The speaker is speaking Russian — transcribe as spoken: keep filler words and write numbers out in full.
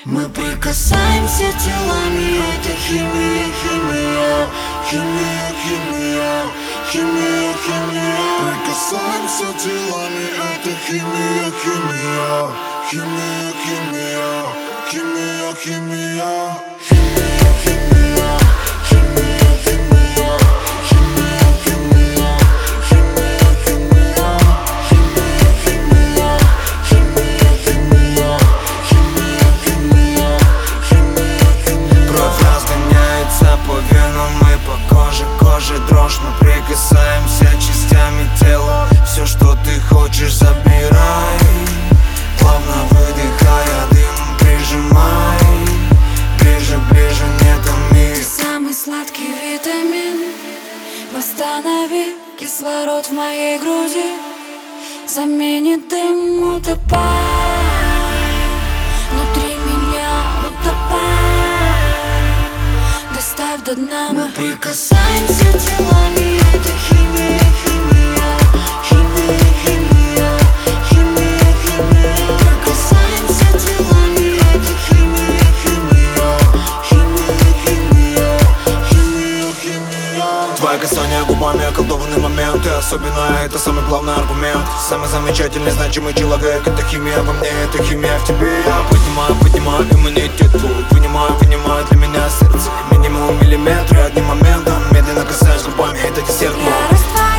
Мы прикасаемся телами, это химия, химия, химия, химия, химия, химия. Прикасаемся телами, это химия, химия, химия, химия, химия, химия, химия, химия. Дрожь, мы прикасаемся частями тела. Все, что ты хочешь, забирай. Плавно выдыхая дым, прижимай. Ближе, ближе, не томи. Ты самый сладкий витамин. Восстанови кислород в моей груди. Заменит дым, утопай. Внутри меня утопай. Доставь до дна. Мы прикасаемся телами, это химия, химия, химия, химия, химия, химия. Прикасаемся телами, это химия, химия, химия, химия, химия, химия. Твои касания губами, околдованный момент. Ты особенная, это самый главный аргумент. Самый замечательный, значимый человек. Это химия во мне, это химия в тебе. Я поднимаю, поднимаю иммунитет твой. Вынимаю, вынимаю для меня сердце. Минимум миллиметры одним моментом. Медленно касаюсь губами, это десерт мой.